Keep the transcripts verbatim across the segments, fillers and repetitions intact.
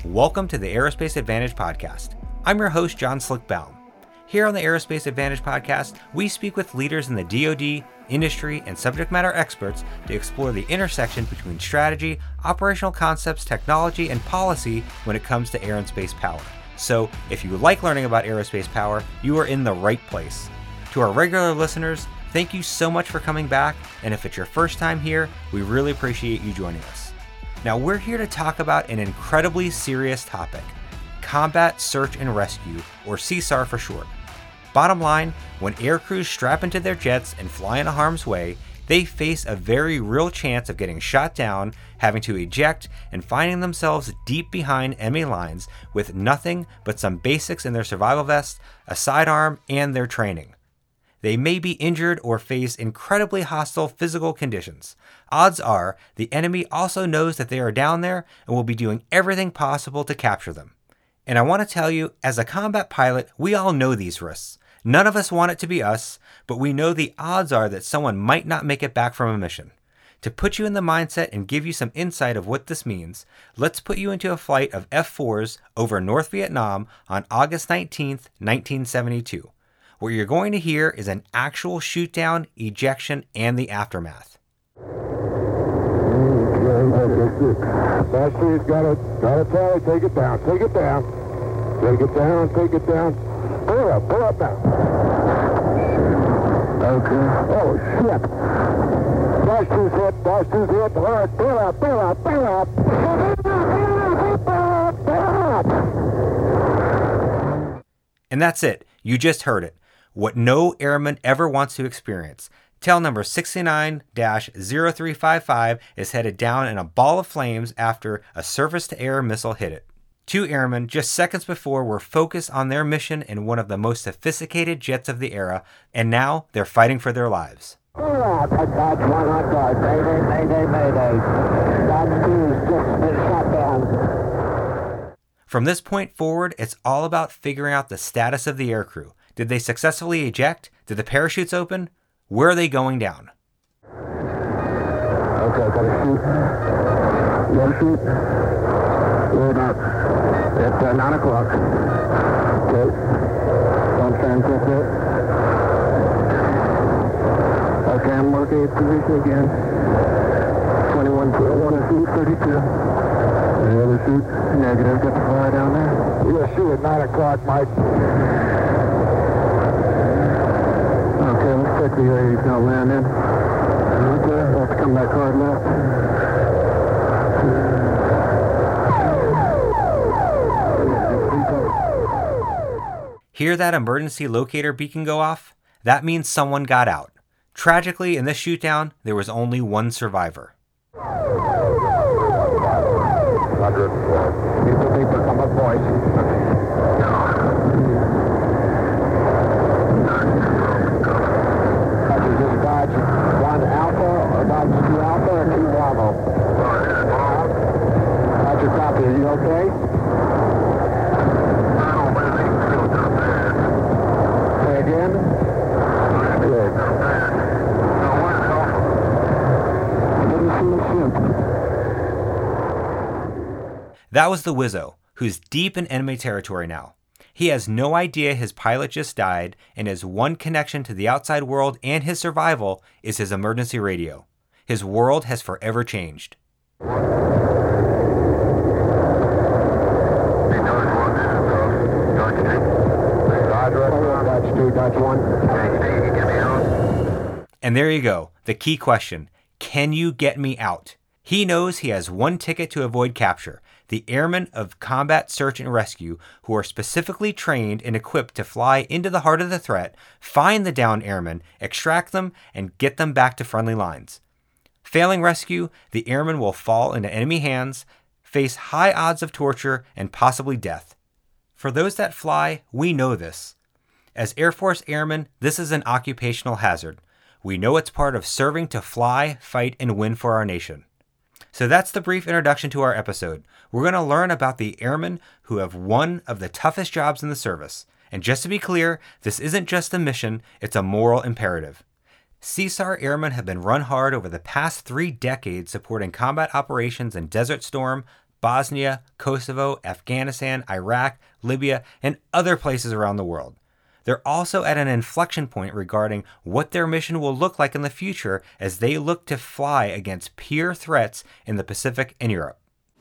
Welcome to the Aerospace Advantage Podcast. I'm your host, John Slickbaum. Here on the Aerospace Advantage Podcast, we speak with leaders in the D O D, industry, and subject matter experts to explore the intersection between strategy, operational concepts, technology, and policy when it comes to air and space power. So, if you like learning about aerospace power, you are in the right place. To our regular listeners, thank you so much for coming back, and if it's your first time here, we really appreciate you joining us. Now, we're here to talk about an incredibly serious topic: Combat Search and Rescue, or C SAR for short. Bottom line, when air crews strap into their jets and fly into harm's way, they face a very real chance of getting shot down, having to eject, and finding themselves deep behind enemy lines with nothing but some basics in their survival vests, a sidearm, and their training. They may be injured or face incredibly hostile physical conditions. Odds are the enemy also knows that they are down there and will be doing everything possible to capture them. And I want to tell you, as a combat pilot, we all know these risks. None of us want it to be us, but we know the odds are that someone might not make it back from a mission. To put you in the mindset and give you some insight of what this means, let's put you into a flight of F fours over North Vietnam on August nineteenth, nineteen seventy-two. What you're going to hear is an actual shoot down, ejection, and the aftermath. Master's got it, got it, tally, take it down, take it down, take it down, take it down, pull it up, pull up now. Okay. Oh, shit. Master's hit, Master's hit, all right, pull up, pull up, pull up. And that's it. You just heard it. What no airman ever wants to experience. Tail number sixty-nine dash zero three five five is headed down in a ball of flames after a surface-to-air missile hit it. Two airmen just seconds before were focused on their mission in one of the most sophisticated jets of the era, and now they're fighting for their lives. That's one hot guard. Mayday, mayday, mayday. That's two, six, been shot down. From this point forward, it's all about figuring out the status of the aircrew. Did they successfully eject? Did the parachutes open? Where are they going down? Okay, gotta shoot. Gotta shoot. Load up. It's uh, nine o'clock. Okay. Don't transmit it. Okay, I'm working at position again. twenty-one, one to shoot, thirty-two. Any other shoot? Negative. Got the fire down there. We're gonna shoot at nine o'clock, Mike. Okay, let's check the area he's gonna land in. Okay, I'll have to come back hard left. Hear that emergency locator beacon go off? That means someone got out. Tragically, in this shootdown, there was only one survivor. Roger. People, people, come up, boys. Dodge one Alpha or Dodge two Alpha or two Bravo? Roger, copy. Are you okay? Say again? Good. Didn't see the ship. That was the Wizzo, who's deep in enemy territory now. He has no idea his pilot just died, and his one connection to the outside world and his survival is his emergency radio. His world has forever changed. And there you go, the key question: can you get me out? He knows he has one ticket to avoid capture: the airmen of Combat Search and Rescue, who are specifically trained and equipped to fly into the heart of the threat, find the downed airmen, extract them, and get them back to friendly lines. Failing rescue, the airmen will fall into enemy hands, face high odds of torture, and possibly death. For those that fly, we know this. As Air Force airmen, this is an occupational hazard. We know it's part of serving to fly, fight, and win for our nation. So that's the brief introduction to our episode. We're going to learn about the airmen who have one of the toughest jobs in the service. And just to be clear, this isn't just a mission, it's a moral imperative. C SAR airmen have been run hard over the past three decades supporting combat operations in Desert Storm, Bosnia, Kosovo, Afghanistan, Iraq, Libya, and other places around the world. They're also at an inflection point regarding what their mission will look like in the future as they look to fly against peer threats in the Pacific and Europe.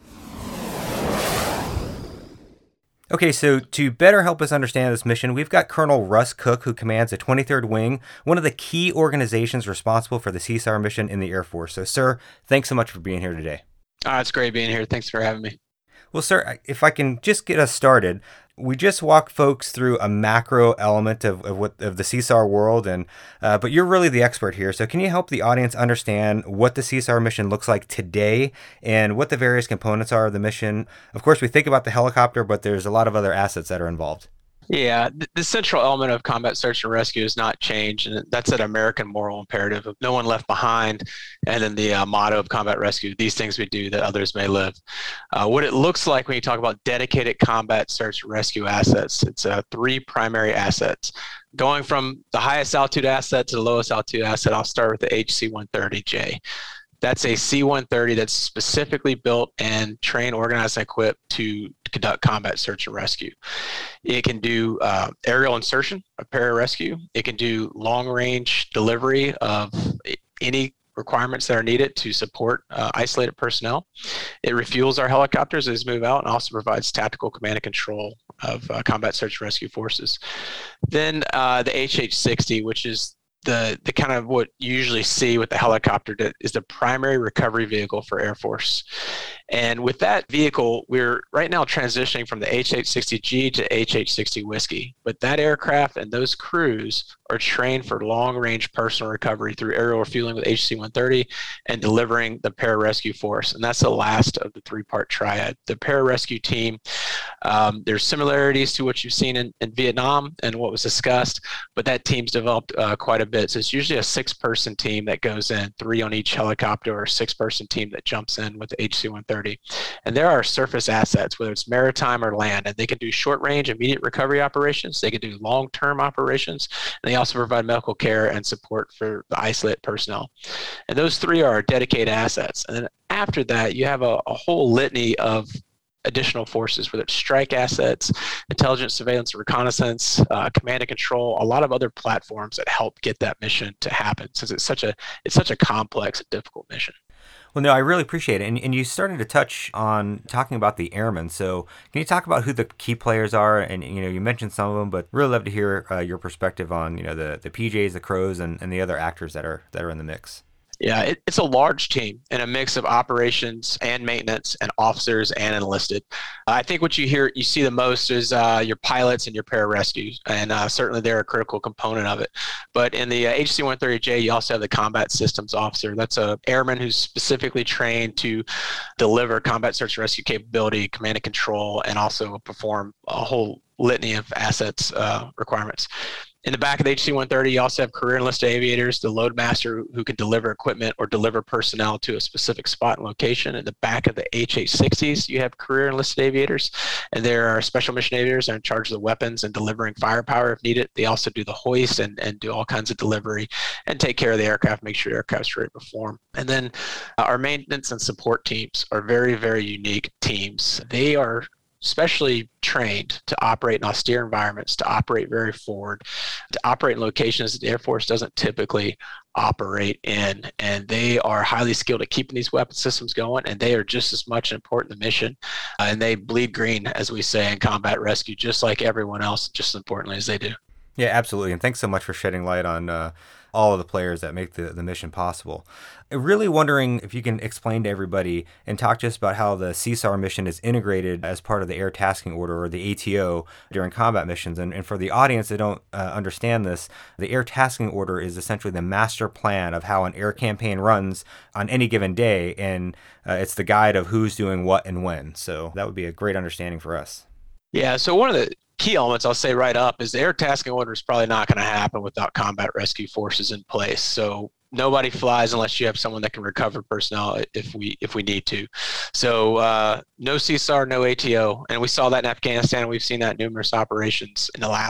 Okay, so to better help us understand this mission, we've got Colonel Russ Cook, who commands the twenty-third Wing, one of the key organizations responsible for the C SAR mission in the Air Force. So, sir, thanks so much for being here today. Oh, it's great being here. Thanks for having me. Well, sir, if I can just get us started, we just walked folks through a macro element of, of what of the C SAR world, and uh, but you're really the expert here. So can you help the audience understand what the C SAR mission looks like today and what the various components are of the mission? Of course, we think about the helicopter, but there's a lot of other assets that are involved. Yeah, the, the central element of combat search and rescue has not changed, and that's an American moral imperative of no one left behind, and then the uh, motto of combat rescue, these things we do that others may live. Uh, what it looks like when you talk about dedicated combat search and rescue assets, it's uh, three primary assets. Going from the highest altitude asset to the lowest altitude asset, I'll start with the H C one thirty J. That's a C one thirty that's specifically built and trained, organized, and equipped to conduct combat search and rescue. It can do uh, aerial insertion of pararescue. It can do long-range delivery of any requirements that are needed to support uh, isolated personnel. It refuels our helicopters as they move out and also provides tactical command and control of uh, combat search and rescue forces. Then uh, the H H sixty, which is the the kind of what you usually see with the helicopter, that is the primary recovery vehicle for Air Force. And with that vehicle, we're right now transitioning from the H H sixty G to H H sixty Whiskey. But that aircraft and those crews are trained for long-range personal recovery through aerial refueling with H C one thirty and delivering the pararescue force. And that's the last of the three-part triad. The pararescue team, um, there's similarities to what you've seen in, in Vietnam and what was discussed, but that team's developed uh, quite a bit. So it's usually a six-person team that goes in, three on each helicopter, or a six-person team that jumps in with the H C one thirty. And there are surface assets, whether it's maritime or land, and they can do short-range immediate recovery operations. They can do long-term operations, and they also provide medical care and support for the isolated personnel. And those three are dedicated assets. And then after that, you have a, a whole litany of additional forces, whether it's strike assets, intelligence, surveillance, reconnaissance, uh, command and control, a lot of other platforms that help get that mission to happen, since it's such a it's such a complex and difficult mission. Well, no, I really appreciate it. And, and you started to touch on talking about the airmen. So can you talk about who the key players are? And, you know, you mentioned some of them, but really love to hear uh, your perspective on, you know, the, the P Js, the Crows, and, and the other actors that are that are in the mix. Yeah, it, it's a large team and a mix of operations and maintenance and officers and enlisted. Uh, I think what you hear, you see the most is uh, your pilots and your pararescues, and uh, certainly they're a critical component of it. But in the uh, H C one thirty J, you also have the combat systems officer. That's a airman who's specifically trained to deliver combat search and rescue capability, command and control, and also perform a whole litany of assets uh, requirements. In the back of the H C one thirty, you also have career enlisted aviators, the load master who can deliver equipment or deliver personnel to a specific spot and location. In the back of the H H sixties, you have career enlisted aviators, and there are special mission aviators that are in charge of the weapons and delivering firepower if needed. They also do the hoist and, and do all kinds of delivery and take care of the aircraft, make sure the aircraft's ready to perform. And then uh, our maintenance and support teams are very, very unique teams. They are specially trained to operate in austere environments, to operate very forward, to operate in locations that the Air Force doesn't typically operate in. And they are highly skilled at keeping these weapon systems going, and they are just as much important in the mission. Uh, and they bleed green, as we say, in combat rescue, just like everyone else, just as importantly as they do. Yeah, absolutely. And thanks so much for shedding light on uh, all of the players that make the, the mission possible. I'm really wondering if you can explain to everybody and talk to us about how the C SAR mission is integrated as part of the Air Tasking Order, or the A T O, during combat missions. And, and for the audience that don't uh, understand this, the Air Tasking Order is essentially the master plan of how an air campaign runs on any given day. And uh, it's the guide of who's doing what and when. So that would be a great understanding for us. Yeah, so one of the key elements I'll say right up is the Air Tasking Order is probably not going to happen without combat rescue forces in place. So nobody flies unless you have someone that can recover personnel if we if we need to. So uh, no C SAR, no A T O, and we saw that in Afghanistan, and we've seen that in numerous operations in the last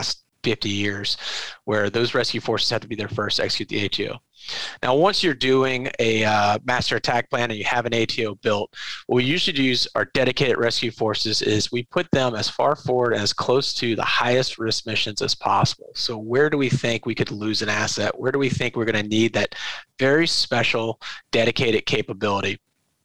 fifty years, where those rescue forces have to be there first to execute the A T O. Now, once you're doing a uh, master attack plan and you have an A T O built, what we usually use our dedicated rescue forces is we put them as far forward and as close to the highest risk missions as possible. So where do we think we could lose an asset? Where do we think we're going to need that very special dedicated capability?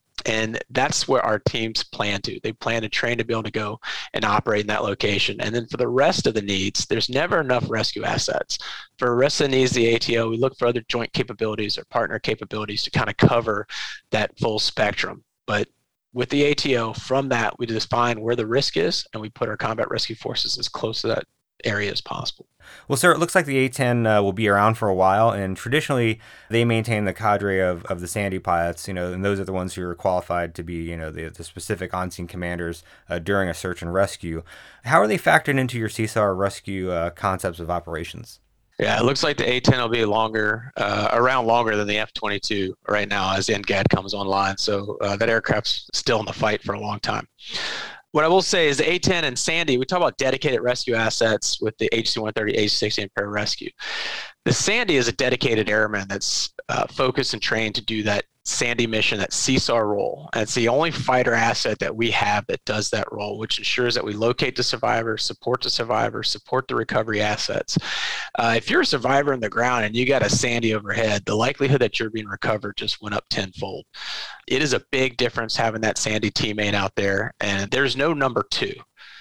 And that's where our teams plan to. They plan to train to be able to go and operate in that location. And then for the rest of the needs, there's never enough rescue assets. For the rest of the needs of the A T O, we look for other joint capabilities or partner capabilities to kind of cover that full spectrum. But with the A T O, from that, we define where the risk is, and we put our combat rescue forces as close to that area as possible. Well, sir, it looks like the A ten uh, will be around for a while, and traditionally they maintain the cadre of, of the Sandy pilots, you know, and those are the ones who are qualified to be, you know, the, the specific on-scene commanders uh, during a search and rescue. How are they factored into your C S A R rescue uh, concepts of operations? Yeah, it looks like the A ten will be longer, uh, around longer than the F twenty-two right now as N G A D comes online. So uh, that aircraft's still in the fight for a long time. What I will say is the A ten and Sandy, we talk about dedicated rescue assets with the H C one thirty, H sixty, and pararescue. The Sandy is a dedicated airman that's uh, focused and trained to do that Sandy mission, that C S A R role. And it's the only fighter asset that we have that does that role, which ensures that we locate the survivor, support the survivor, support the recovery assets. Uh, if you're a survivor on the ground and you got a Sandy overhead, the likelihood that you're being recovered just went up tenfold. It is a big difference having that Sandy teammate out there, and there's no number two.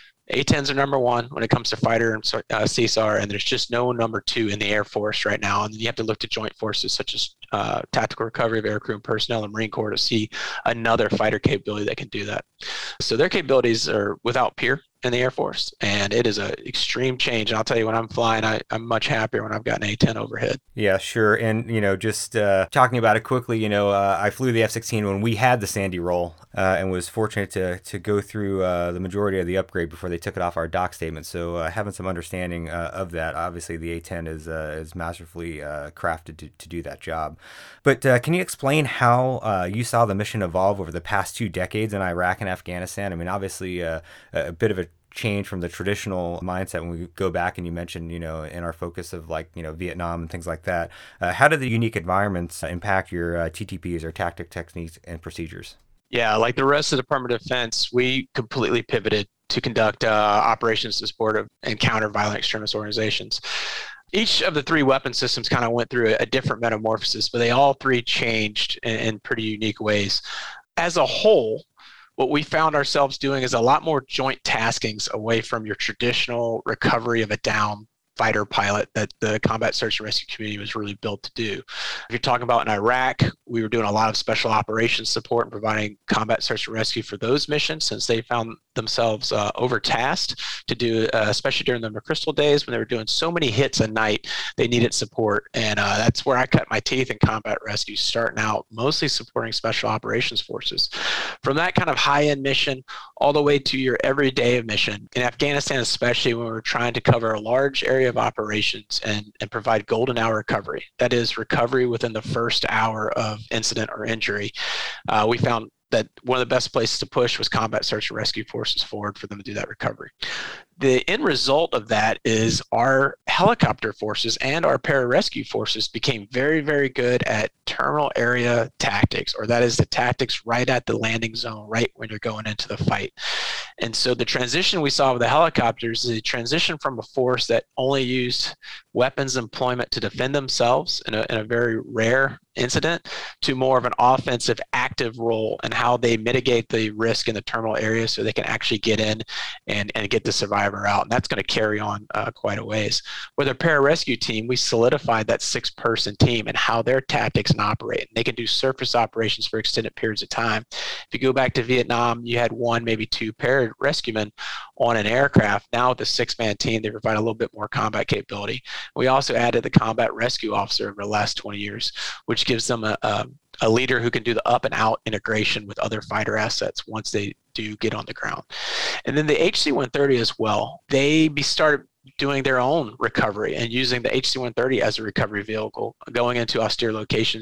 A tens are number one when it comes to fighter and uh, C S A R, and there's just no number two in the Air Force right now. And you have to look to joint forces such as uh, tactical recovery of aircrew and personnel and Marine Corps to see another fighter capability that can do that. So their capabilities are without peer in the Air Force, and it is an extreme change. And I'll tell you, when I'm flying, I, I'm much happier when I've got an A ten overhead. Yeah, sure. And, you know, just uh, talking about it quickly, you know, uh, I flew the F sixteen when we had the Sandy roll uh, and was fortunate to to go through uh, the majority of the upgrade before they took it off our dock statement. So uh, having some understanding uh, of that, obviously the A ten is uh, is masterfully uh, crafted to, to do that job. But uh, can you explain how uh, you saw the mission evolve over the past two decades in Iraq and Afghanistan? I mean, obviously uh, a bit of a change from the traditional mindset when we go back, and you mentioned, you know, in our focus of like, you know, Vietnam and things like that. Uh, how did the unique environments impact your uh, T T Ps or tactic techniques and procedures? Yeah, like the rest of the Department of Defense, we completely pivoted to conduct uh, operations to support of, and counter violent extremist organizations. Each of the three weapon systems kind of went through a, a different metamorphosis, but they all three changed in, in pretty unique ways. As a whole, what we found ourselves doing is a lot more joint taskings away from your traditional recovery of a down fighter pilot that the combat search and rescue community was really built to do. If you're talking about in Iraq, we were doing a lot of special operations support and providing combat search and rescue for those missions, since they found themselves uh, overtasked to do, uh, especially during the McChrystal days when they were doing so many hits a night, they needed support. And uh, that's where I cut my teeth in combat rescue, starting out mostly supporting special operations forces. From that kind of high-end mission all the way to your everyday mission, in Afghanistan especially, when we were trying to cover a large area of operations and, and provide golden hour recovery, that is recovery within the first hour of incident or injury, uh, we found that one of the best places to push was combat search and rescue forces forward for them to do that recovery. The end result of that is our helicopter forces and our pararescue forces became very, very good at terminal area tactics, or that is the tactics right at the landing zone, right when you're going into the fight. And so the transition we saw with the helicopters is a transition from a force that only used weapons employment to defend themselves in a, in a very rare incident to more of an offensive active role and how they mitigate the risk in the terminal area so they can actually get in and, and get the survivor out. And that's going to carry on uh, quite a ways. With our pararescue team, we solidified that six-person team and how their tactics and operate. And they can do surface operations for extended periods of time. If you go back to Vietnam, you had one, maybe two pararescuemen on an aircraft. Now with the six-man team, they provide a little bit more combat capability. We also added the combat rescue officer over the last twenty years, which gives them a, a, a leader who can do the up and out integration with other fighter assets once they do get on the ground. And then the H C one thirty as well, they be started doing their own recovery and using the H C one thirty as a recovery vehicle, going into austere locations that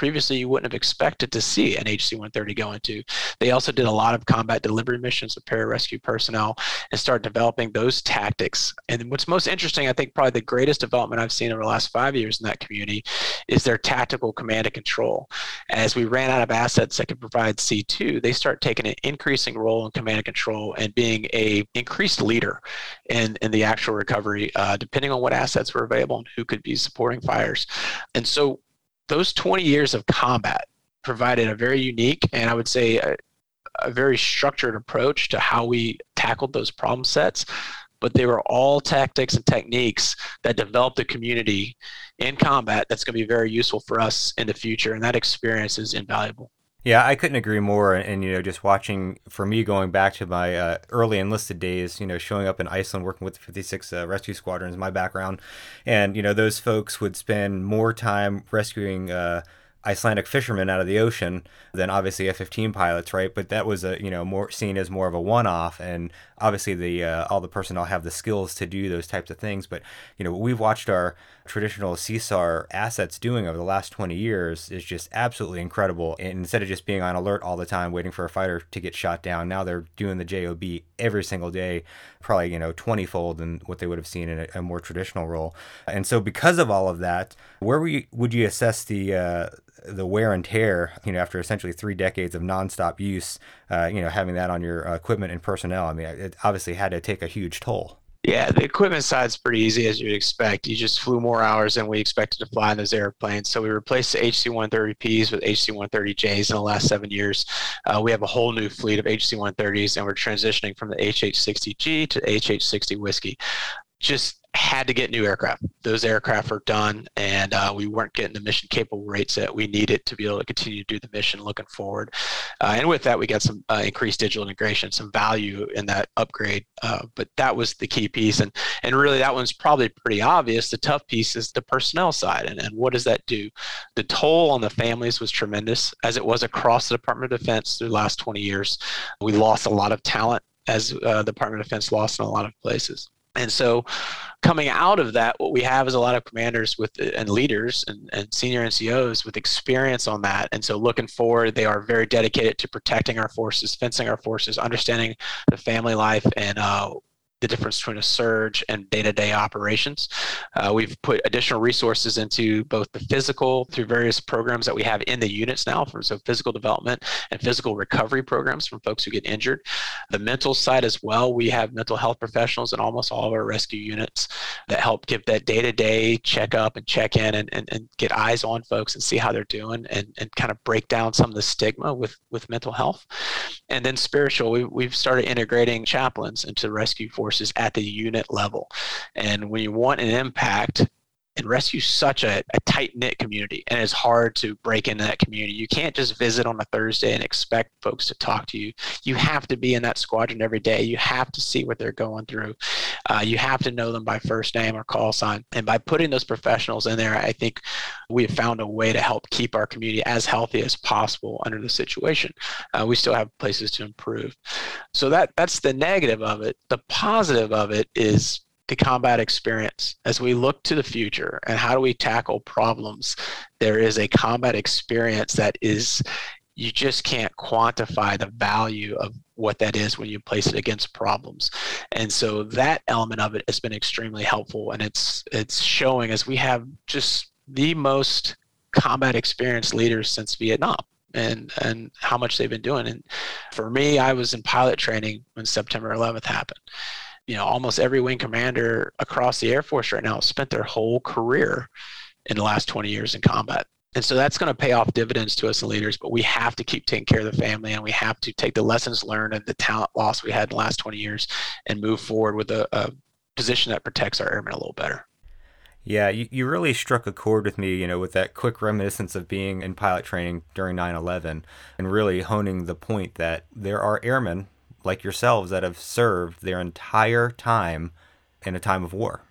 previously you wouldn't have expected to see an H C one thirty go into. They also did a lot of combat delivery missions with pararescue personnel and started developing those tactics. And what's most interesting, I think probably the greatest development I've seen over the last five years in that community is their tactical command and control. As we ran out of assets that could provide C two, they start taking an increasing role in command and control and being a increased leader in, in the actual recovery, uh, depending on what assets were available and who could be supporting fires. And so those twenty years of combat provided a very unique and I would say a, a very structured approach to how we tackled those problem sets. But they were all tactics and techniques that developed a community in combat that's going to be very useful for us in the future. And that experience is invaluable. Yeah, I couldn't agree more. And, and you know, just watching, for me, going back to my uh, early enlisted days, you know, showing up in Iceland, working with the fifty-six uh, Rescue Squadron is my background. And, you know, those folks would spend more time rescuing uh, Icelandic fishermen out of the ocean than obviously F fifteen pilots, right? But that was a, you know, more seen as more of a one-off, and obviously the uh, all the personnel have the skills to do those types of things. But you know, what we've watched our traditional C S A R assets doing over the last twenty years is just absolutely incredible. And instead of just being on alert all the time, waiting for a fighter to get shot down, now they're doing the J O B every single day, probably, you know, twenty-fold than what they would have seen in a, a more traditional role. And so because of all of that, where would you, would you assess the uh, the wear and tear, you know, after essentially three decades of nonstop use, uh, you know, having that on your uh, equipment and personnel? I mean, it obviously had to take a huge toll. Yeah, the equipment side's pretty easy, as you'd expect. You just flew more hours than we expected to fly in those airplanes. So we replaced the H C one thirty Ps with H C one thirty Js in the last seven years. Uh, we have a whole new fleet of H C one thirties, and we're transitioning from the H H sixty G to H H sixty Whiskey. Just had to get new aircraft. Those aircraft are done, and uh, we weren't getting the mission capable rates that we needed to be able to continue to do the mission looking forward. Uh, and with that, we got some uh, increased digital integration, some value in that upgrade. Uh, but that was the key piece. And and really, that one's probably pretty obvious. The tough piece is the personnel side. And, and what does that do? The toll on the families was tremendous, as it was across the Department of Defense through the last twenty years. We lost a lot of talent, as uh, the Department of Defense lost in a lot of places. And so coming out of that, what we have is a lot of commanders with and leaders and, and senior N C Os with experience on that. And so looking forward, they are very dedicated to protecting our forces, fencing our forces, understanding the family life and uh, the difference between a surge and day-to-day operations. Uh, we've put additional resources into both the physical through various programs that we have in the units now, for so physical development and physical recovery programs from folks who get injured. The mental side as well, we have mental health professionals in almost all of our rescue units that help give that day-to-day check up and check in and, and, and get eyes on folks and see how they're doing and, and kind of break down some of the stigma with, with mental health. And then spiritual, we, we've started integrating chaplains into rescue forces at the unit level. And when you want an impact, and rescue is such a, a tight-knit community, and it's hard to break into that community. You can't just visit on a Thursday and expect folks to talk to you. You have to be in that squadron every day. You have to see what they're going through. Uh, you have to know them by first name or call sign. And by putting those professionals in there, I think we have found a way to help keep our community as healthy as possible under the situation. Uh, we still have places to improve. So that that's the negative of it. The positive of it is the combat experience. As we look to the future and how do we tackle problems, there is a combat experience that is, you just can't quantify the value of what that is when you place it against problems. And so that element of it has been extremely helpful, and it's it's showing as we have just the most combat experienced leaders since Vietnam. And and how much they've been doing. And for me, I was in pilot training when September eleventh happened. You know, almost every wing commander across the Air Force right now has spent their whole career in the last twenty years in combat. And so that's going to pay off dividends to us as leaders, but we have to keep taking care of the family, and we have to take the lessons learned and the talent loss we had in the last twenty years and move forward with a, a position that protects our airmen a little better. Yeah, you, you really struck a chord with me, you know, with that quick reminiscence of being in pilot training during nine eleven and really honing the point that there are airmen like yourselves that have served their entire time in a time of war.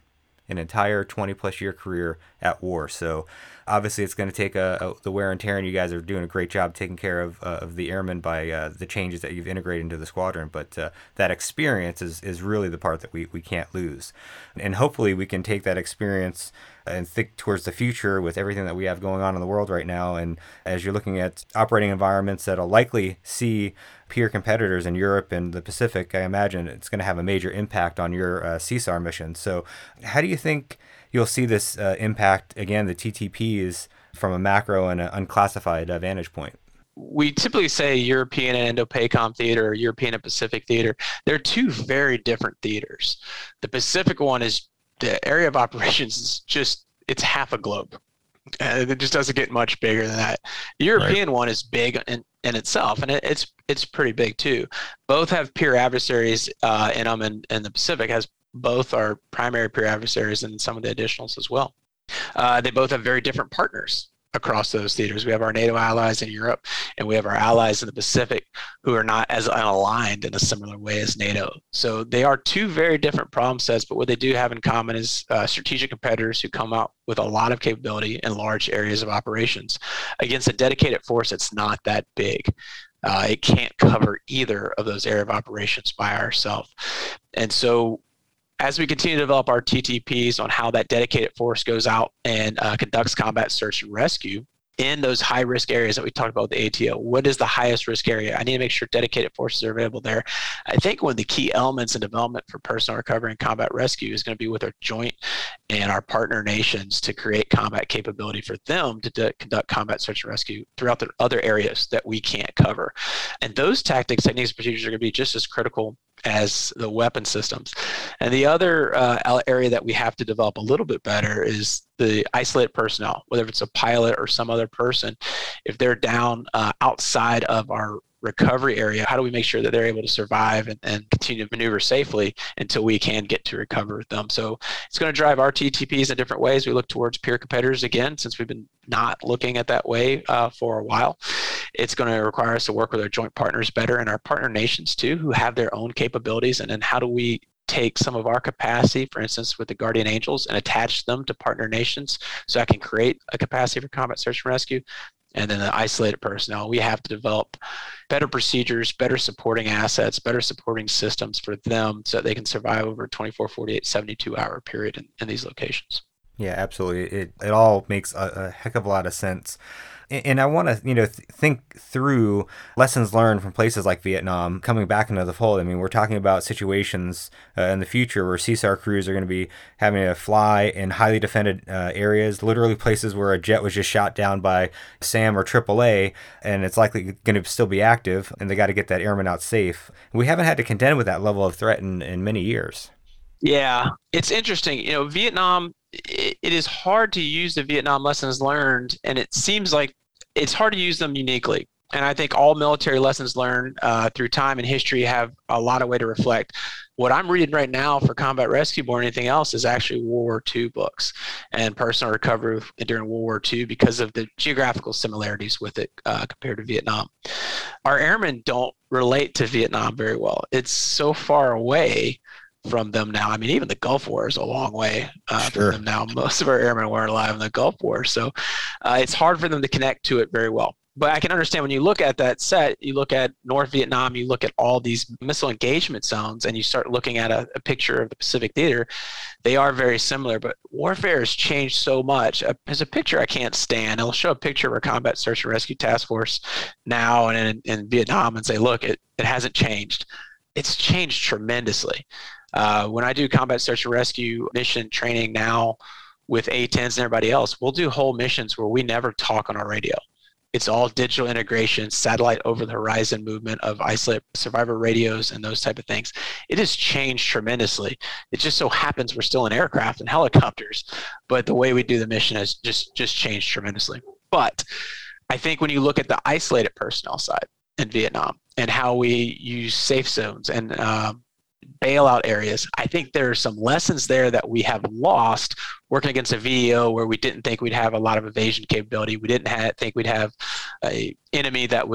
an entire twenty plus year career at war. So obviously it's going to take a, a, the wear and tear, and you guys are doing a great job taking care of uh, of the airmen by uh, the changes that you've integrated into the squadron. But uh, that experience is, is really the part that we, we can't lose. And hopefully we can take that experience and think towards the future with everything that we have going on in the world right now. And as you're looking at operating environments that'll likely see peer competitors in Europe and the Pacific, I imagine it's going to have a major impact on your uh, C S A R mission. So how do you think you'll see this uh, impact, again, the T T Ps from a macro and an unclassified uh, vantage point? We typically say European and Indo-PACOM theater or European and Pacific theater. They're two very different theaters. The Pacific one is the area of operations is just, it's half a globe. Uh, it just doesn't get much bigger than that. The European right. one is big in, in itself, and it, it's it's pretty big too. Both have peer adversaries uh, in them, and, and the Pacific has both are primary peer adversaries and some of the additionals as well. Uh, they both have very different partners across those theaters. We have our NATO allies in Europe, and we have our allies in the Pacific who are not as unaligned in a similar way as NATO. So they are two very different problem sets, but what they do have in common is uh, strategic competitors who come out with a lot of capability in large areas of operations against a dedicated force that's not that big. Uh, it can't cover either of those area of operations by ourselves. And so as we continue to develop our T T Ps on how that dedicated force goes out and uh, conducts combat search and rescue in those high risk areas that we talked about with the A T O, what is the highest risk area? I need to make sure dedicated forces are available there. I think one of the key elements in development for personnel recovery and combat rescue is going to be with our joint and our partner nations to create combat capability for them to de- conduct combat search and rescue throughout the other areas that we can't cover. And those tactics, techniques, and procedures are going to be just as critical as the weapon systems. And the other uh, area that we have to develop a little bit better is the isolated personnel, whether it's a pilot or some other person. If they're down uh, outside of our recovery area, how do we make sure that they're able to survive and, and continue to maneuver safely until we can get to recover them? So it's going to drive our T T Ps in different ways. We look towards peer competitors again, since we've been not looking at that way uh, for a while. It's going to require us to work with our joint partners better and our partner nations too, who have their own capabilities. And then how do we take some of our capacity, for instance, with the Guardian Angels, and attach them to partner nations so I can create a capacity for combat search and rescue? And then the isolated personnel, we have to develop better procedures, better supporting assets, better supporting systems for them so that they can survive over a twenty-four, forty-eight, seventy-two hour period in, in these locations. Yeah, absolutely. It it all makes a, a heck of a lot of sense. And I want to, you know, th- think through lessons learned from places like Vietnam coming back into the fold. I mean, we're talking about situations uh, in the future where C S A R crews are going to be having to fly in highly defended uh, areas, literally places where a jet was just shot down by SAM or triple A, and it's likely going to still be active, and they got to get that airman out safe. We haven't had to contend with that level of threat in, in many years. Yeah, it's interesting. You know, Vietnam, it, it is hard to use the Vietnam lessons learned, and it seems like it's hard to use them uniquely. And I think all military lessons learned uh, through time and history have a lot of way to reflect. What I'm reading right now for combat rescue more than anything else is actually World War Two books and personal recovery during World War Two because of the geographical similarities with it uh, compared to Vietnam. Our airmen don't relate to Vietnam very well. It's so far away from them now. I mean, even the Gulf War is a long way uh, sure. from them now. Most of our airmen weren't alive in the Gulf War. So uh, it's hard for them to connect to it very well. But I can understand when you look at that set, you look at North Vietnam, you look at all these missile engagement zones, and you start looking at a, a picture of the Pacific Theater, they are very similar, but warfare has changed so much. Uh, there's a picture I can't stand. It'll show a picture of our Combat Search and Rescue Task Force now and in, in Vietnam and say, look, it, it hasn't changed. It's changed tremendously. Uh, when I do combat search and rescue mission training now with A tens and everybody else, we'll do whole missions where we never talk on our radio. It's all digital integration, satellite over the horizon movement of isolated survivor radios and those type of things. It has changed tremendously. It just so happens we're still in aircraft and helicopters, but the way we do the mission has just, just changed tremendously. But I think when you look at the isolated personnel side in Vietnam and how we use safe zones and um, bailout areas, I think there are some lessons there that we have lost working against a V E O where we didn't think we'd have a lot of evasion capability. We didn't have, think we'd have a enemy that would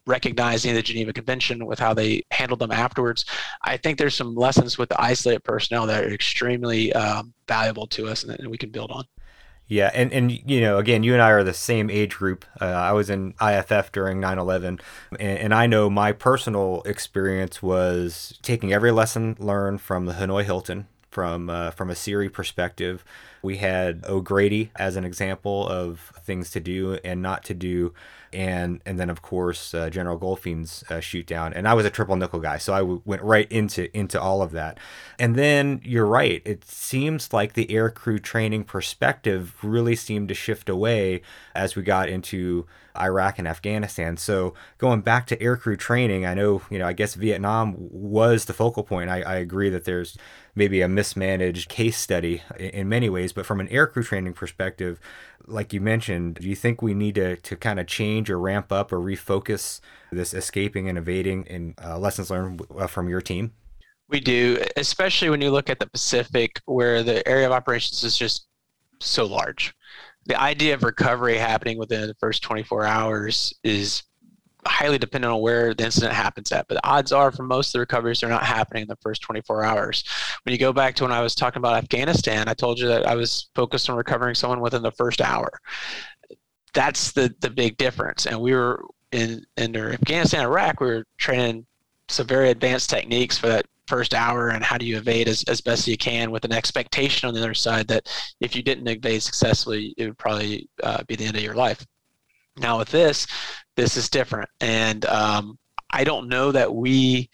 recognizing the Geneva Convention with how they handled them afterwards. I think there's some lessons with the isolated personnel that are extremely um, valuable to us and that we can build on. Yeah, and, and you know, again, you and I are the same age group. Uh, I was in I F F during nine eleven, and, and I know my personal experience was taking every lesson learned from the Hanoi Hilton, from uh, from a Siri perspective. We had O'Grady as an example of things to do and not to do. And and then, of course, uh, General Goldfein's uh, shoot down. And I was a triple nickel guy, so I w- went right into into all of that. And then you're right. It seems like the air crew training perspective really seemed to shift away as we got into Iraq and Afghanistan. So going back to air crew training, I know, you know, I guess Vietnam was the focal point. I, I agree that there's maybe a mismanaged case study in, in many ways, but from an air crew training perspective, like you mentioned, do you think we need to, to kind of change or ramp up or refocus this escaping and evading and uh, lessons learned from your team? We do, especially when you look at the Pacific, where the area of operations is just so large. The idea of recovery happening within the first twenty-four hours is highly dependent on where the incident happens at. But the odds are for most of the recoveries, they're not happening in the first twenty-four hours. When you go back to when I was talking about Afghanistan, I told you that I was focused on recovering someone within the first hour. That's the the big difference. And we were in, in Afghanistan, Iraq, we were training some very advanced techniques for that first hour and how do you evade as, as best you can with an expectation on the other side that if you didn't evade successfully, it would probably uh, be the end of your life. Now with this, this is different. And um, I don't know that we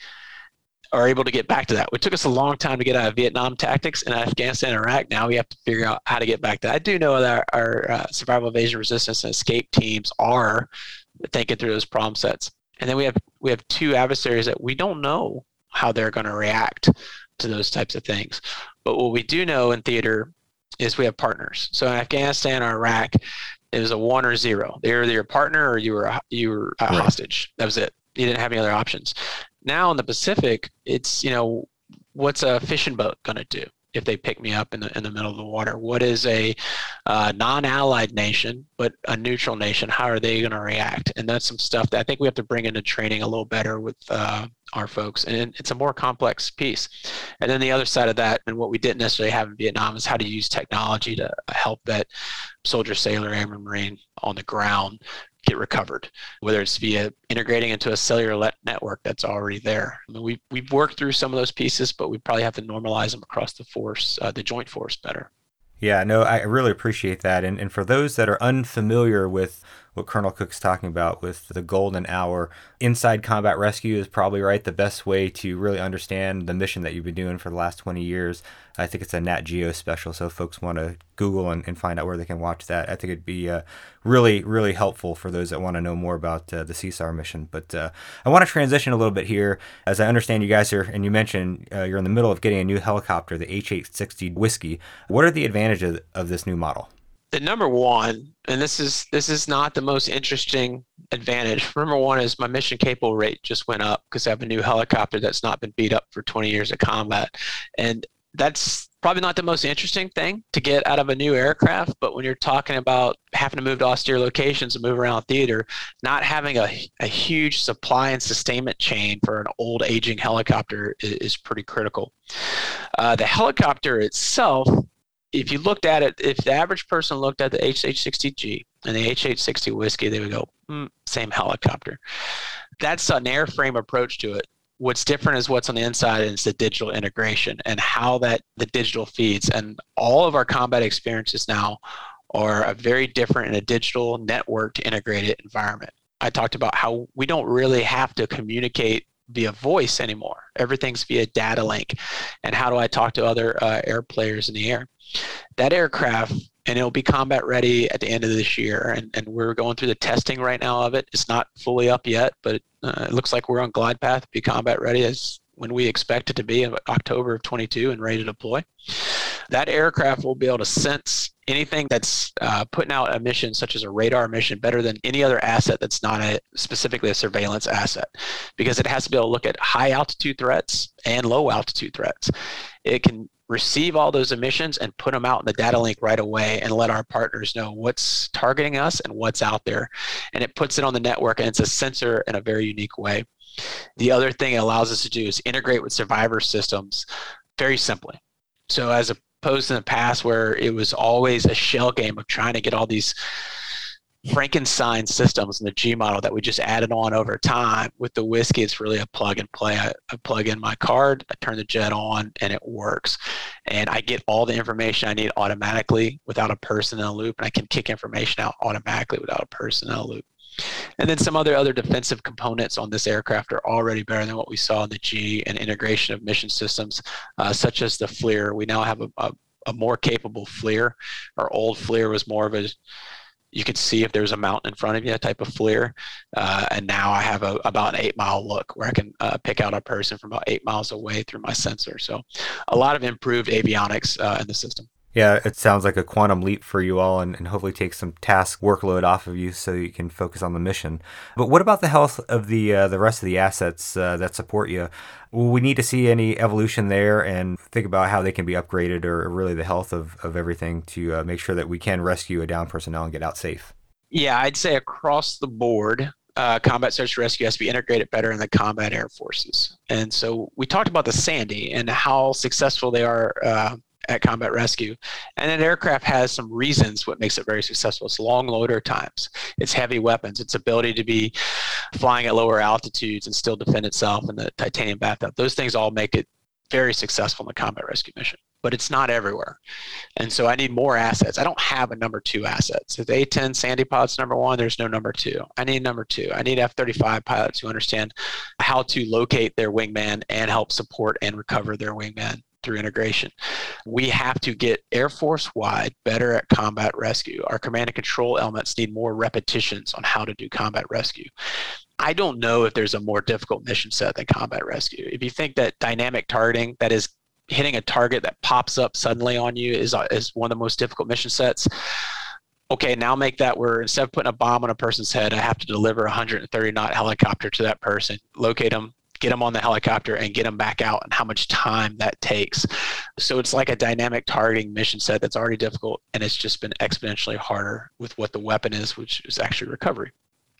are able to get back to that. It took us a long time to get out of Vietnam tactics and Afghanistan and Iraq. Now we have to figure out how to get back to that. I do know that our, our uh, survival, evasion, resistance, and escape teams are thinking through those problem sets. And then we have we have two adversaries that we don't know how they're going to react to those types of things. But what we do know in theater is we have partners. So in Afghanistan or Iraq, it was a one or zero. They were either your partner or you were a, you were a right. hostage. That was it. You didn't have any other options. Now in the Pacific, it's, you know, what's a fishing boat going to do if they pick me up in the in the middle of the water? What is a uh, non-allied nation, but a neutral nation? How are they going to react? And that's some stuff that I think we have to bring into training a little better with uh, our folks. And it's a more complex piece. And then the other side of that, and what we didn't necessarily have in Vietnam, is how to use technology to help that soldier, sailor, airman, Marine on the ground get recovered, whether it's via integrating into a cellular network that's already there. I mean, we, we've worked through some of those pieces, but we probably have to normalize them across the force, uh, the joint force better. Yeah, no, I really appreciate that. And and for those that are unfamiliar with what Colonel Cook's talking about with the golden hour, Inside Combat Rescue is probably right the best way to really understand the mission that you've been doing for the last twenty years. I think it's a Nat Geo special, so if folks want to Google and, and find out where they can watch that, I think it'd be uh, really, really helpful for those that want to know more about uh, the C S A R mission. But uh, I want to transition a little bit here. As I understand you guys are, and you mentioned uh, you're in the middle of getting a new helicopter, the H eight sixty Whiskey. What are the advantages of this new model? The number one, and this is this is not the most interesting advantage. Number one is my mission capable rate just went up because I have a new helicopter that's not been beat up for twenty years of combat. And that's probably not the most interesting thing to get out of a new aircraft, but when you're talking about having to move to austere locations and move around theater, not having a, a huge supply and sustainment chain for an old aging helicopter is, is pretty critical. Uh, the helicopter itself, if you looked at it, if the average person looked at the H eight sixty G and the H eight sixty Whiskey, they would go, mm, same helicopter. That's an airframe approach to it. What's different is what's on the inside, and it's the digital integration and how that the digital feeds. And all of our combat experiences now are a very different in a digital networked integrated environment. I talked about how we don't really have to communicate via voice anymore. Everything's via data link. And how do I talk to other uh, air players in the air? That aircraft, and it'll be combat ready at the end of this year. And, and we're going through the testing right now of it. It's not fully up yet, but uh, it looks like we're on glide path to be combat ready as when we expect it to be in October of twenty-two and ready to deploy. That aircraft will be able to sense anything that's uh, putting out a mission such as a radar mission better than any other asset that's not a specifically a surveillance asset, because it has to be able to look at high altitude threats and low altitude threats. It can receive all those emissions and put them out in the data link right away and let our partners know what's targeting us and what's out there. And it puts it on the network, and it's a sensor in a very unique way. The other thing it allows us to do is integrate with survivor systems very simply. So as opposed to in the past where it was always a shell game of trying to get all these Frankenstein systems in the G model that we just added on over time, with the Whiskey, it's really a plug and play. I, I plug in my card, I turn the jet on, and it works. And I get all the information I need automatically without a person in a loop, and I can kick information out automatically without a person in a loop. And then some other other defensive components on this aircraft are already better than what we saw in the G, and integration of mission systems, uh, such as the FLIR. We now have a, a, a more capable FLIR. Our old FLIR was more of a, you could see if there's a mountain in front of you, a type of FLIR. Uh, and now I have a, about an eight mile look where I can uh, pick out a person from about eight miles away through my sensor. So a lot of improved avionics uh, in the system. Yeah, it sounds like a quantum leap for you all, and, and hopefully take some task workload off of you so you can focus on the mission. But what about the health of the uh, the rest of the assets uh, that support you? Will we need to see any evolution there and think about how they can be upgraded, or really the health of, of everything to uh, make sure that we can rescue a downed personnel and get out safe? Yeah, I'd say across the board, uh, combat search and rescue has to be integrated better in the combat air forces. And so we talked about the Sandy and how successful they are uh, at combat rescue. And an aircraft has some reasons what makes it very successful. It's long loader times, it's heavy weapons, its ability to be flying at lower altitudes and still defend itself in the titanium bathtub. Those things all make it very successful in the combat rescue mission, but it's not everywhere. And so I need more assets. I don't have a number two asset. So the A ten Sandy pilot's number one, there's no number two. I need number two. I need F thirty-five pilots who understand how to locate their wingman and help support and recover their wingman through integration. We have to get Air Force-wide better at combat rescue. Our command and control elements need more repetitions on how to do combat rescue. I don't know if there's a more difficult mission set than combat rescue. If you think that dynamic targeting, that is hitting a target that pops up suddenly on you, is, is one of the most difficult mission sets, okay, now make that where instead of putting a bomb on a person's head, I have to deliver a one hundred thirty knot helicopter to that person, locate them, get them on the helicopter, and get them back out, and how much time that takes. So it's like a dynamic targeting mission set that's already difficult, and it's just been exponentially harder with what the weapon is, which is actually recovery.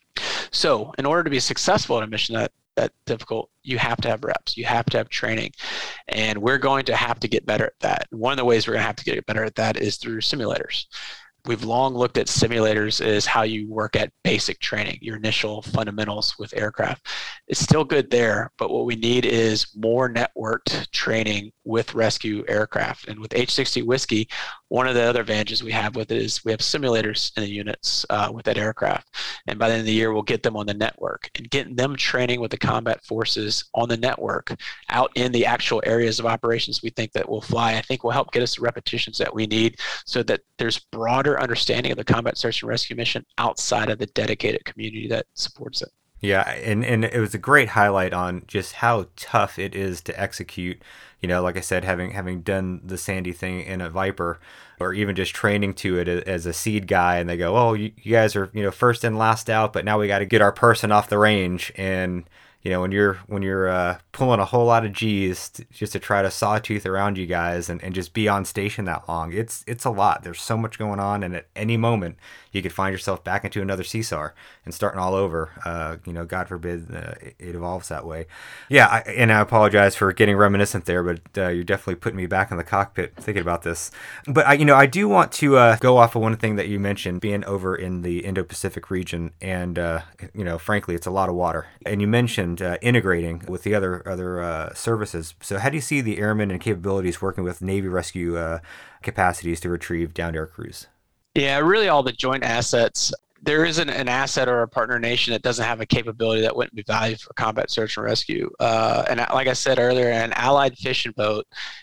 So in order to be successful in a mission that that difficult, you have to have reps, you have to have training, and we're going to have to get better at that. One of the ways we're going to have to get better at that is through simulators. We've long looked at simulators as how you work at basic training, your initial fundamentals with aircraft. It's still good there, but what we need is more networked training with rescue aircraft. And with H sixty Whiskey, one of the other advantages we have with it is we have simulators in the units uh, with that aircraft. And by the end of the year, we'll get them on the network. And getting them training with the combat forces on the network out in the actual areas of operations we think that will fly, I think will help get us the repetitions that we need so that there's broader understanding of the combat search and rescue mission outside of the dedicated community that supports it. Yeah, and, and it was a great highlight on just how tough it is to execute. You know, like I said, having having done the Sandy thing in a Viper, or even just training to it as a seed guy, and they go, oh, you, you guys are, you know, first in, last out, but now we got to get our person off the range. And you know, when you're when you're uh, pulling a whole lot of G's to, just to try to sawtooth around you guys and, and just be on station that long, it's it's a lot. There's so much going on, and at any moment you could find yourself back into another C S A R and starting all over. Uh, you know, God forbid uh, it, it evolves that way. Yeah, I, and I apologize for getting reminiscent there, but uh, you're definitely putting me back in the cockpit thinking about this. But I, you know, I do want to uh, go off of one thing that you mentioned, being over in the Indo-Pacific region, and uh, you know, frankly, it's a lot of water. And you mentioned Uh, integrating with the other other uh, services. So how do you see the airmen and capabilities working with Navy rescue uh, capacities to retrieve downed air crews? Yeah, really all the joint assets. There isn't an asset or a partner nation that doesn't have a capability that wouldn't be valued for combat search and rescue. Uh, and like I said earlier, an allied fishing boat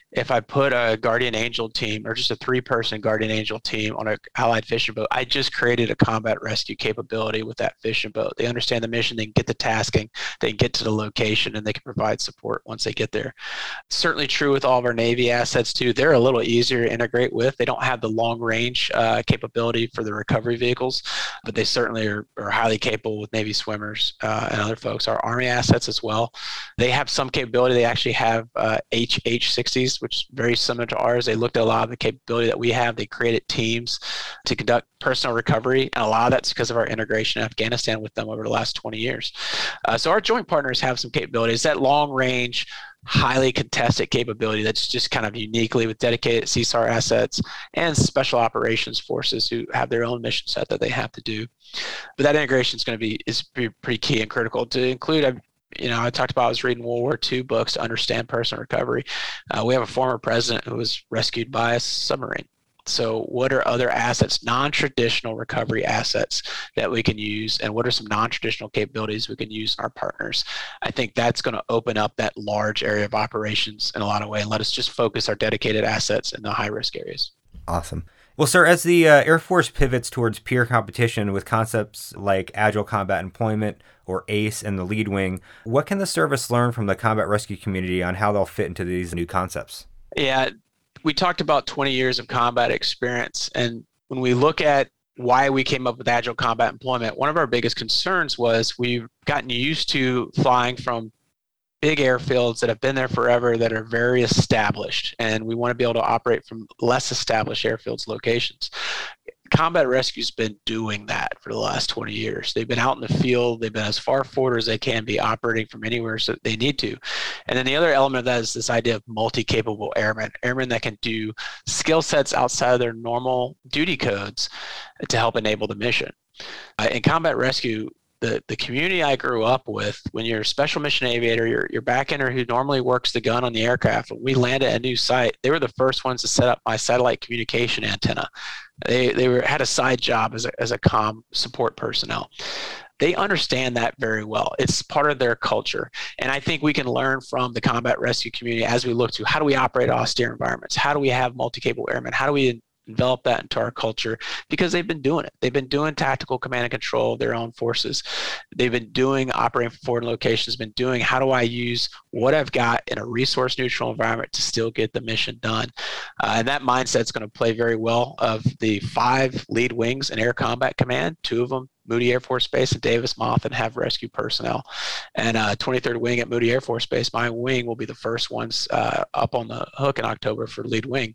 if I put a Guardian Angel team or just a three-person Guardian Angel team on an Allied fishing boat, I just created a combat rescue capability with that fishing boat. They understand the mission, they can get the tasking, they can get to the location, and they can provide support once they get there. Certainly true with all of our Navy assets too. They're a little easier to integrate with. They don't have the long-range uh, capability for the recovery vehicles, but they certainly are, are highly capable with Navy swimmers uh, and other folks. Our Army assets as well. They have some capability. They actually have uh, H H sixties, which is very similar to ours. They looked at a lot of the capability that we have. They created teams to conduct personal recovery, and a lot of that's because of our integration in Afghanistan with them over the last twenty years. Uh, so our joint partners have some capabilities. That long-range, highly contested capability that's just kind of uniquely with dedicated C S A R assets and special operations forces who have their own mission set that they have to do. But that integration is going to be is pretty key and critical to include. You know, I talked about I was reading World War Two books to understand personal recovery. Uh, we have a former president who was rescued by a submarine. So what are other assets, non-traditional recovery assets that we can use, and what are some non-traditional capabilities we can use in our partners? I think that's going to open up that large area of operations in a lot of ways and let us just focus our dedicated assets in the high-risk areas. Awesome. Well, sir, as the uh, Air Force pivots towards peer competition with concepts like Agile Combat Employment or ACE and the Lead Wing, what can the service learn from the combat rescue community on how they'll fit into these new concepts? Yeah, we talked about twenty years of combat experience, and when we look at why we came up with Agile Combat Employment, one of our biggest concerns was we've gotten used to flying from big airfields that have been there forever that are very established, and we want to be able to operate from less established airfields locations. Combat Rescue's been doing that for the last twenty years. They've been out in the field. They've been as far forward as they can be, operating from anywhere so they need to. And then the other element of that is this idea of multi-capable airmen, airmen that can do skill sets outside of their normal duty codes to help enable the mission. Uh, in Combat Rescue, The, the community I grew up with, when you're a special mission aviator, you're, you're back-ender who normally works the gun on the aircraft. When we land at a new site, they were the first ones to set up my satellite communication antenna. They they were had a side job as a, as a comm support personnel. They understand that very well. It's part of their culture. And I think we can learn from the combat rescue community as we look to how do we operate austere environments? How do we have multi-capable airmen? How do we develop that into our culture? Because they've been doing it. They've been doing tactical command and control of their own forces. They've been doing operating from foreign locations, been doing how do I use what I've got in a resource neutral environment to still get the mission done. Uh, and that mindset's going to play very well of the five lead wings in Air Combat Command, two of them Moody Air Force Base and Davis Moth, and have rescue personnel. And uh, twenty-third Wing at Moody Air Force Base, my wing will be the first ones uh, up on the hook in October for lead wing.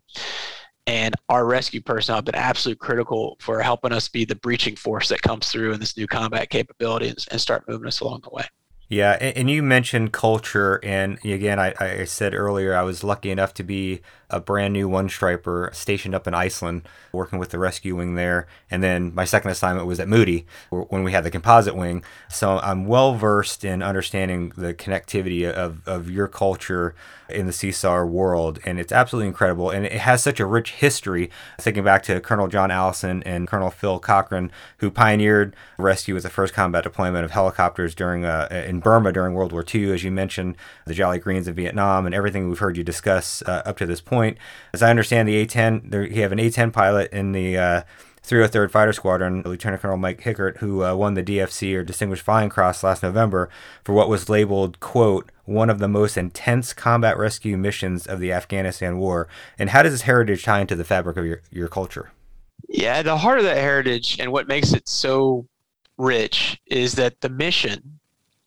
And our rescue personnel have been absolutely critical for helping us be the breaching force that comes through in this new combat capability and, and start moving us along the way. Yeah, and you mentioned culture, and again, I, I said earlier I was lucky enough to be a brand new one striper stationed up in Iceland, working with the rescue wing there, and then my second assignment was at Moody when we had the composite wing. So I'm well versed in understanding the connectivity of, of your culture in the C S A R world, and it's absolutely incredible, and it has such a rich history. Thinking back to Colonel John Allison and Colonel Phil Cochran, who pioneered rescue as the first combat deployment of helicopters during uh, in Burma during World War Two, as you mentioned, the Jolly Greens in Vietnam, and everything we've heard you discuss uh, up to this point. As I understand, the A ten, there, you have an A ten pilot in the uh, three oh third Fighter Squadron, Lieutenant Colonel Mike Hickert, who uh, won the D F C, or Distinguished Flying Cross, last November for what was labeled, quote, one of the most intense combat rescue missions of the Afghanistan war. And how does this heritage tie into the fabric of your, your culture? Yeah, the heart of that heritage and what makes it so rich is that the mission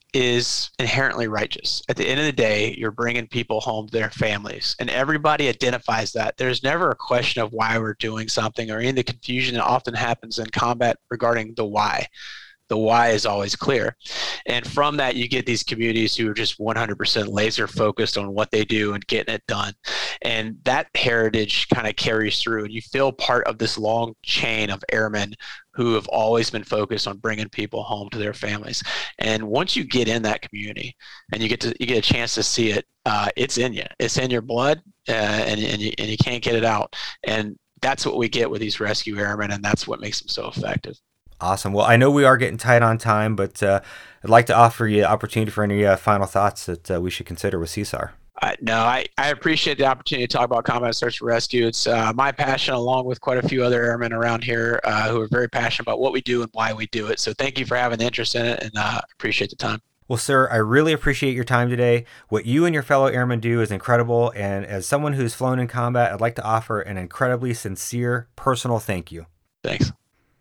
is inherently righteous. At the end of the day, you're bringing people home to their families, and everybody identifies that. There's never a question of why we're doing something or any of the confusion that often happens in combat regarding the why. The why is always clear. And from that, you get these communities who are just one hundred percent laser focused on what they do and getting it done. And that heritage kind of carries through, and you feel part of this long chain of airmen who have always been focused on bringing people home to their families. And once you get in that community and you get to you get a chance to see it, uh, it's in you. It's in your blood, uh, and and you, and you can't get it out. And that's what we get with these rescue airmen, and that's what makes them so effective. Awesome. Well, I know we are getting tight on time, but uh, I'd like to offer you an opportunity for any uh, final thoughts that uh, we should consider with C S A R. Uh, no, I, I appreciate the opportunity to talk about combat search and rescue. It's uh, my passion, along with quite a few other airmen around here uh, who are very passionate about what we do and why we do it. So thank you for having the interest in it, and uh, appreciate the time. Well, sir, I really appreciate your time today. What you and your fellow airmen do is incredible, and as someone who's flown in combat, I'd like to offer an incredibly sincere, personal thank you. Thanks.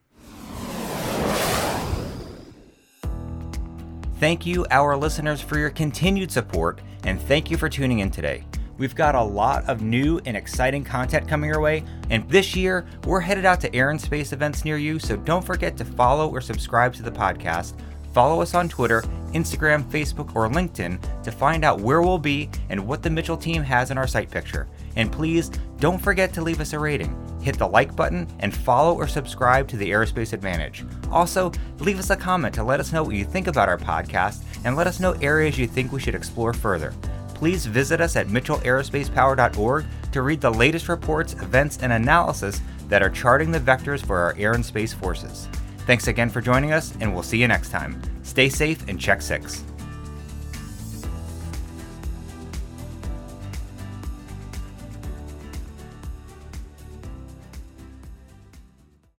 Thank you, our listeners, for your continued support, and thank you for tuning in today. We've got a lot of new and exciting content coming your way, and this year, we're headed out to air and space events near you, so don't forget to follow or subscribe to the podcast. Follow us on Twitter, Instagram, Facebook, or LinkedIn to find out where we'll be and what the Mitchell team has in our site picture. And please, don't forget to leave us a rating. Hit the like button and follow or subscribe to the Aerospace Advantage. Also, leave us a comment to let us know what you think about our podcast and let us know areas you think we should explore further. Please visit us at mitchell aerospace power dot org to read the latest reports, events, and analysis that are charting the vectors for our air and space forces. Thanks again for joining us, and we'll see you next time. Stay safe and check six.